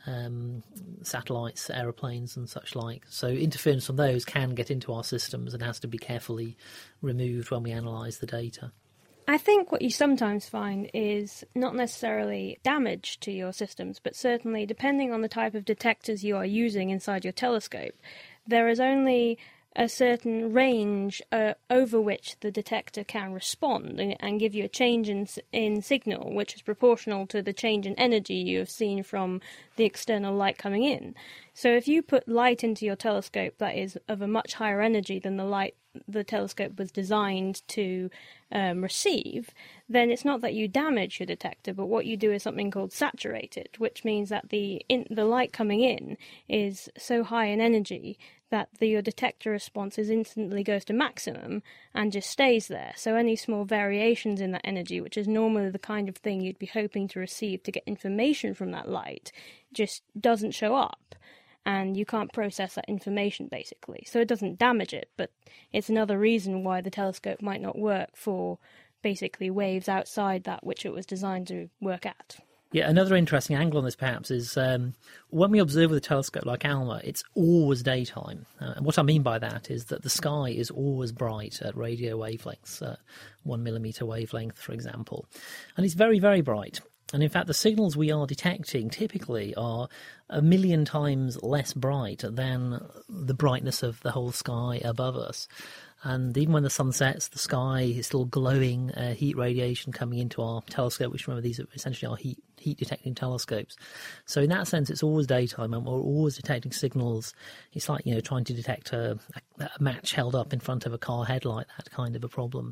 satellites, aeroplanes and such like. So interference from those can get into our systems and has to be carefully removed when we analyse the data. I think what you sometimes find is not necessarily damage to your systems, but certainly, depending on the type of detectors you are using inside your telescope, there is only a certain range over which the detector can respond and give you a change in signal, which is proportional to the change in energy you have seen from the external light coming in. So if you put light into your telescope that is of a much higher energy than the light the telescope was designed to receive, then it's not that you damage your detector, but what you do is something called saturate it, which means that the light coming in is so high in energy that your detector response instantly goes to maximum and just stays there. So any small variations in that energy, which is normally the kind of thing you'd be hoping to receive to get information from that light, just doesn't show up. And you can't process that information, basically. So it doesn't damage it, but it's another reason why the telescope might not work for basically waves outside that which it was designed to work at. Yeah, another interesting angle on this perhaps is when we observe with a telescope like ALMA, it's always daytime. And what I mean by that is that the sky is always bright at radio wavelengths, 1 millimetre wavelength, for example. And it's very, very bright. And in fact, the signals we are detecting typically are 1 million times less bright than the brightness of the whole sky above us. And even when the sun sets, the sky is still glowing, heat radiation coming into our telescope, which, remember, these are essentially our heat-detecting telescopes. So in that sense, it's always daytime, and we're always detecting signals. It's like, trying to detect a match held up in front of a car headlight, that kind of a problem.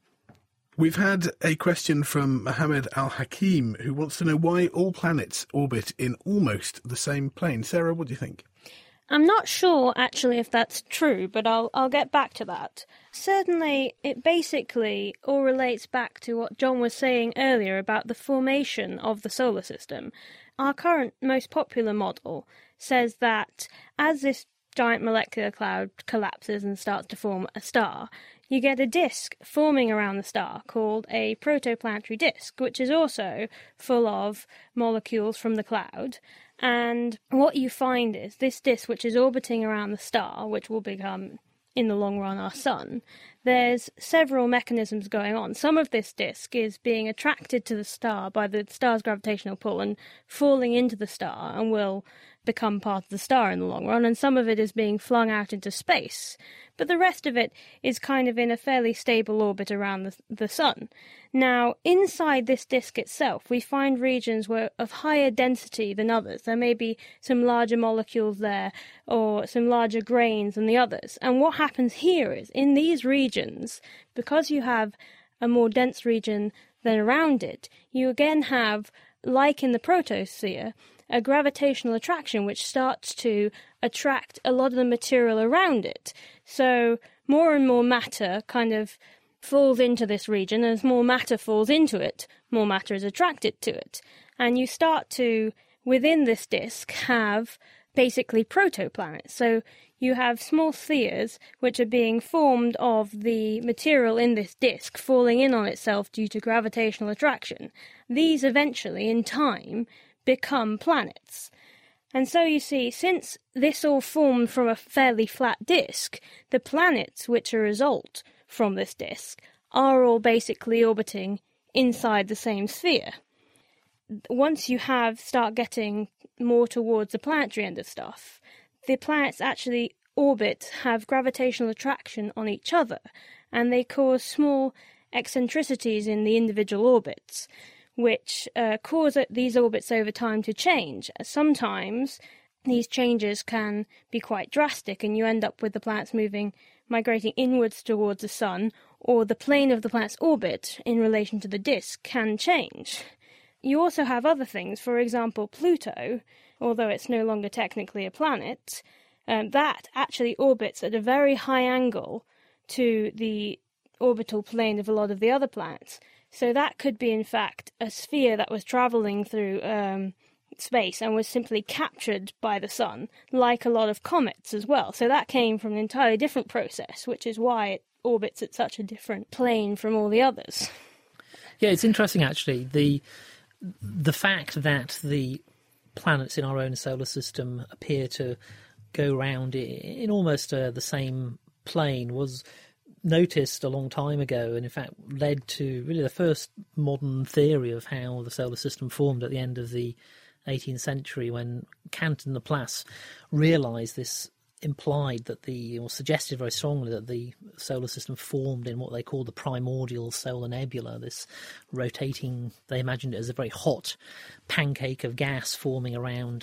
We've had a question from Mohammed Al-Hakim, who wants to know why all planets orbit in almost the same plane. Sarah, what do you think? I'm not sure, actually, if that's true, but I'll get back to that. Certainly, it basically all relates back to what John was saying earlier about the formation of the solar system. Our current most popular model says that as this giant molecular cloud collapses and starts to form a star, you get a disk forming around the star called a protoplanetary disk, which is also full of molecules from the cloud. And what you find is this disk, which is orbiting around the star, which will become, in the long run, our sun, there's several mechanisms going on. Some of this disk is being attracted to the star by the star's gravitational pull and falling into the star and will become part of the star in the long run, and some of it is being flung out into space. But the rest of it is kind of in a fairly stable orbit around the sun. Now, inside this disk itself, we find regions of higher density than others. There may be some larger molecules there or some larger grains than the others. And what happens here is, in these regions, because you have a more dense region than around it, you again have, like in the protosphere, a gravitational attraction which starts to attract a lot of the material around it. So more and more matter kind of falls into this region, and as more matter falls into it, more matter is attracted to it. And you start to, within this disk, have basically protoplanets. So you have small spheres which are being formed of the material in this disk falling in on itself due to gravitational attraction. These eventually, in time, become planets. And so you see, since this all formed from a fairly flat disk, the planets which are a result from this disk are all basically orbiting inside the same sphere. Once you start getting more towards the planetary end of stuff, the planets actually have gravitational attraction on each other, and they cause small eccentricities in the individual orbits, which cause these orbits over time to change. Sometimes these changes can be quite drastic, and you end up with the planets migrating inwards towards the sun, or the plane of the planet's orbit in relation to the disk can change. You also have other things. For example, Pluto, although it's no longer technically a planet, that actually orbits at a very high angle to the orbital plane of a lot of the other planets. So that could be, in fact, a sphere that was travelling through space and was simply captured by the sun, like a lot of comets as well. So that came from an entirely different process, which is why it orbits at such a different plane from all the others. Yeah, it's interesting, actually. The fact that the planets in our own solar system appear to go round in almost the same plane was noticed a long time ago, and in fact led to really the first modern theory of how the solar system formed at the end of the 18th century, when Kant and Laplace realised this implied that or suggested very strongly that the solar system formed in what they call the primordial solar nebula, this rotating, they imagined it as a very hot pancake of gas forming around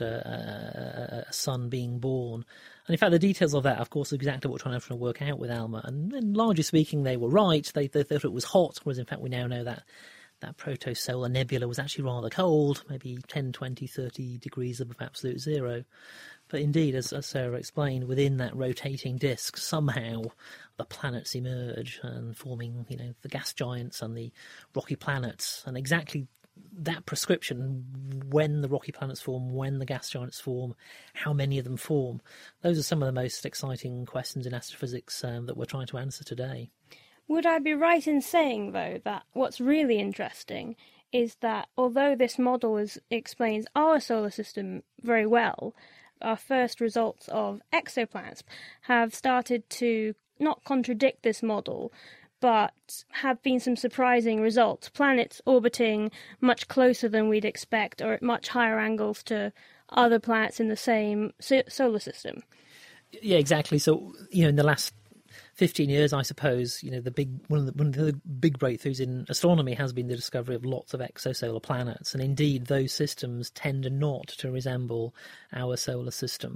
a sun being born. And in fact, the details of that, of course, are exactly what we're trying to work out with ALMA. And largely speaking, they were right. They thought it was hot, whereas in fact we now know that that protosolar nebula was actually rather cold, maybe 10, 20, 30 degrees above absolute zero. But indeed, as Sarah explained, within that rotating disk, somehow the planets emerge and forming, the gas giants and the rocky planets. And exactly that prescription, when the rocky planets form, when the gas giants form, how many of them form, those are some of the most exciting questions in astrophysics that we're trying to answer today. Would I be right in saying, though, that what's really interesting is that although this model explains our solar system very well, our first results of exoplanets have started to not contradict this model, but have been some surprising results. Planets orbiting much closer than we'd expect, or at much higher angles to other planets in the same solar system. Yeah, exactly. So, in the last 15 years, I suppose, one of the big breakthroughs in astronomy has been the discovery of lots of exosolar planets, and indeed those systems tend not to resemble our solar system.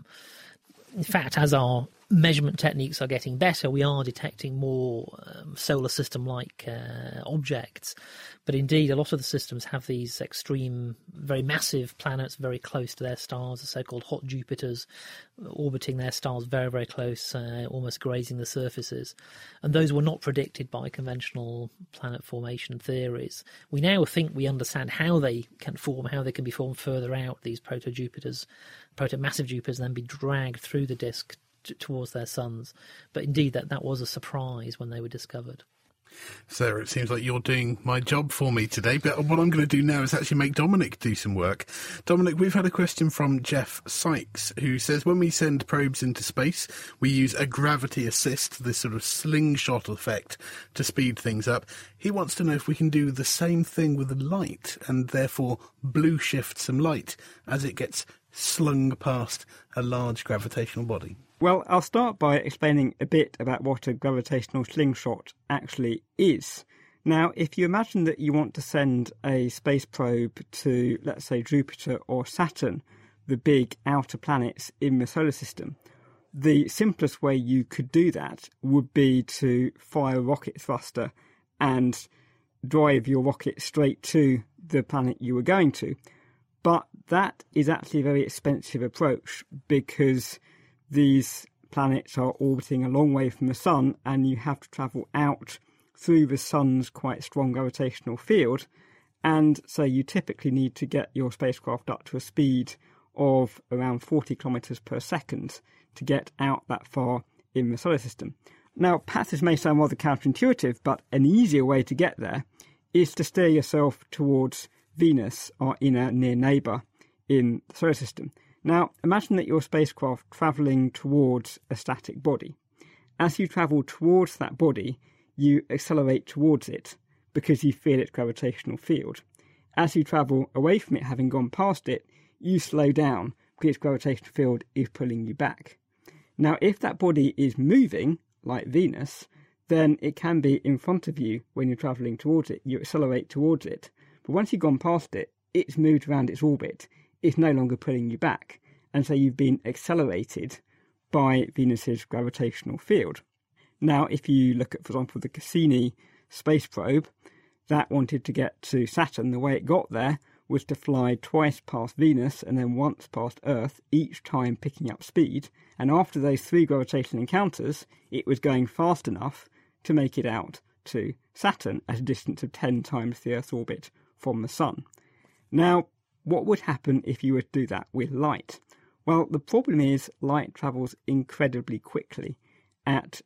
In fact, as our measurement techniques are getting better, we are detecting more solar system-like objects. But indeed, a lot of the systems have these extreme, very massive planets very close to their stars, the so-called hot Jupiters, orbiting their stars very, very close, almost grazing the surfaces. And those were not predicted by conventional planet formation theories. We now think we understand how they can form, how they can be formed further out, these proto-Jupiters, proto-massive Jupiters, and then be dragged through the disk towards their suns. But indeed, that was a surprise when they were discovered. Sarah, it seems like you're doing my job for me today, but what I'm going to do now is actually make Dominic do some work. Dominic, we've had a question from Jeff Sykes, who says, when we send probes into space, we use a gravity assist, this sort of slingshot effect, to speed things up. He wants to know if we can do the same thing with light, and therefore blue shift some light as it gets slung past a large gravitational body. Well, I'll start by explaining a bit about what a gravitational slingshot actually is. Now, if you imagine that you want to send a space probe to, let's say, Jupiter or Saturn, the big outer planets in the solar system, the simplest way you could do that would be to fire a rocket thruster and drive your rocket straight to the planet you were going to. But that is actually a very expensive approach because these planets are orbiting a long way from the Sun, and you have to travel out through the Sun's quite strong gravitational field, and so you typically need to get your spacecraft up to a speed of around 40 kilometres per second to get out that far in the solar system. Now, perhaps this may sound rather counterintuitive, but an easier way to get there is to steer yourself towards Venus, our inner near neighbour in the solar system. Now, imagine that your spacecraft travelling towards a static body. As you travel towards that body, you accelerate towards it because you feel its gravitational field. As you travel away from it, having gone past it, you slow down because its gravitational field is pulling you back. Now, if that body is moving, like Venus, then it can be in front of you when you're travelling towards it. You accelerate towards it. But once you've gone past it, it's moved around its orbit. It's no longer pulling you back, and so you've been accelerated by Venus's gravitational field. Now, if you look at, for example, the Cassini space probe, that wanted to get to Saturn, the way it got there was to fly twice past Venus and then once past Earth, each time picking up speed, and after those 3 gravitational encounters, it was going fast enough to make it out to Saturn at a distance of 10 times the Earth's orbit from the Sun. Now, what would happen if you were to do that with light? Well, the problem is light travels incredibly quickly at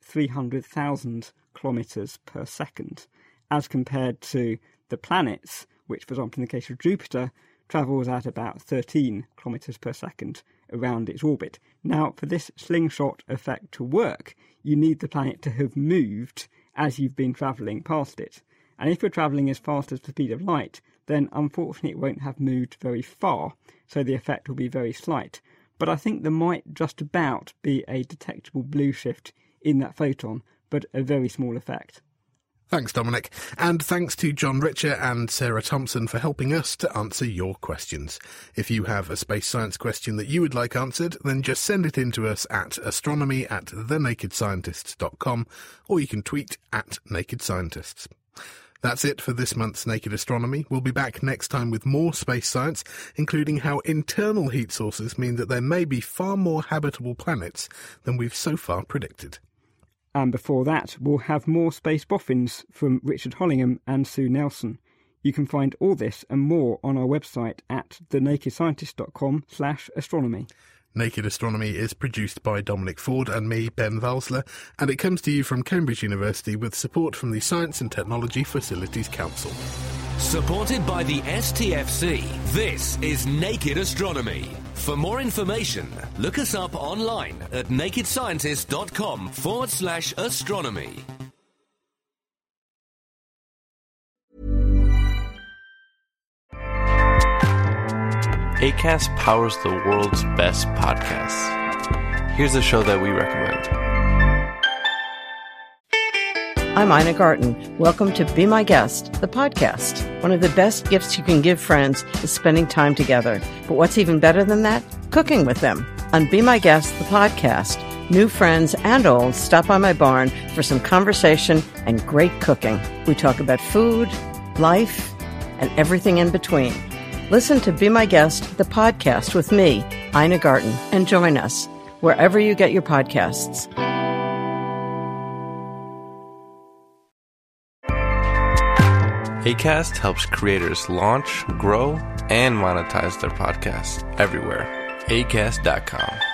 300,000 kilometres per second, as compared to the planets, which, for example, in the case of Jupiter, travels at about 13 kilometres per second around its orbit. Now, for this slingshot effect to work, you need the planet to have moved as you've been travelling past it. And if you're travelling as fast as the speed of light, then unfortunately it won't have moved very far, so the effect will be very slight. But I think there might just about be a detectable blue shift in that photon, but a very small effect. Thanks, Dominic. And thanks to John Richer and Sarah Thompson for helping us to answer your questions. If you have a space science question that you would like answered, then just send it in to us at astronomy@thenakedscientists.com, or you can tweet at Naked Scientists. That's it for this month's Naked Astronomy. We'll be back next time with more space science, including how internal heat sources mean that there may be far more habitable planets than we've so far predicted. And before that, we'll have more space boffins from Richard Hollingham and Sue Nelson. You can find all this and more on our website at thenakedscientist.com/astronomy. Naked Astronomy is produced by Dominic Ford and me, Ben Valsler, and it comes to you from Cambridge University with support from the Science and Technology Facilities Council. Supported by the STFC, this is Naked Astronomy. For more information, look us up online at nakedscientist.com/astronomy. Acast powers the world's best podcasts. Here's a show that we recommend. I'm Ina Garten. Welcome to Be My Guest, the podcast. One of the best gifts you can give friends is spending time together. But what's even better than that? Cooking with them. On Be My Guest, the podcast, new friends and old stop by my barn for some conversation and great cooking. We talk about food, life, and everything in between. Listen to Be My Guest, the podcast with me, Ina Garten, and join us wherever you get your podcasts. Acast helps creators launch, grow, and monetize their podcasts everywhere. Acast.com.